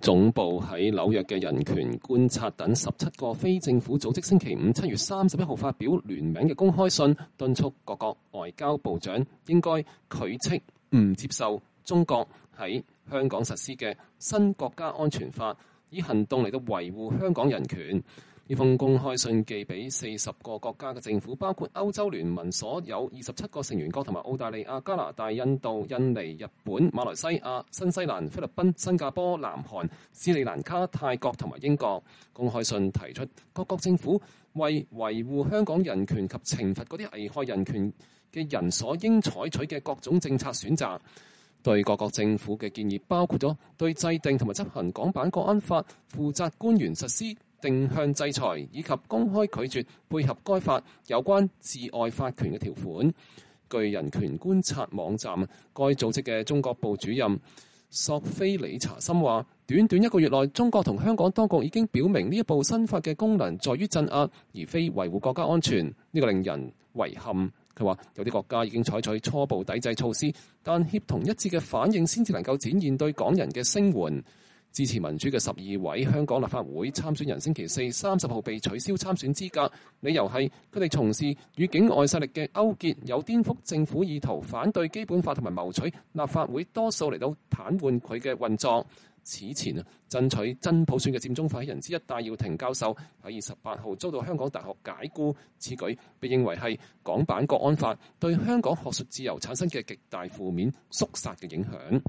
總部喺紐約嘅人權觀察等17個非政府組織星期五7月31號發表聯名嘅公開信，敦促各國外交部長應該拒斥唔接受中國喺香港實施嘅新國家安全法，以行動嚟到維護香港人權。呢封公開信寄俾40個國家嘅政府，包括歐洲聯盟所有27個成員國同埋澳大利亞、加拿大、印度、印尼、日本、馬來西亞、新西蘭、菲律賓、新加坡、南韓、斯里蘭卡、泰國同埋英國。公開信提出各國政府為維護香港人權及懲罰嗰啲危害人權嘅人所應採取嘅各種政策選擇。對各國政府嘅建議包括咗對制定同埋執行港版國安法負責官員實施定向制裁，以及公開拒絕配合該法有關治外法權嘅條款。據人權觀察網站，該組織嘅中國部主任索菲里查森話，短短1個月內，中國同香港當局已經表明呢一部新法嘅功能在於鎮壓，而非維護國家安全。呢個令人遺憾。佢話有啲國家已經採取初步抵制措施，但協同一致嘅反應先至能夠展現對港人嘅聲援。支持民主嘅12位香港立法會參選人星期四30號被取消參選資格，理由係佢哋從事與境外勢力嘅勾結，有顛覆政府意圖，反對基本法同埋謀取立法會多數嚟到癱瘓佢嘅運作。此前爭取真普選嘅佔中發起人之一戴耀廷教授喺28號遭到香港大學解僱，此舉被認為係港版國安法對香港學術自由產生嘅極大負面肅殺嘅影響。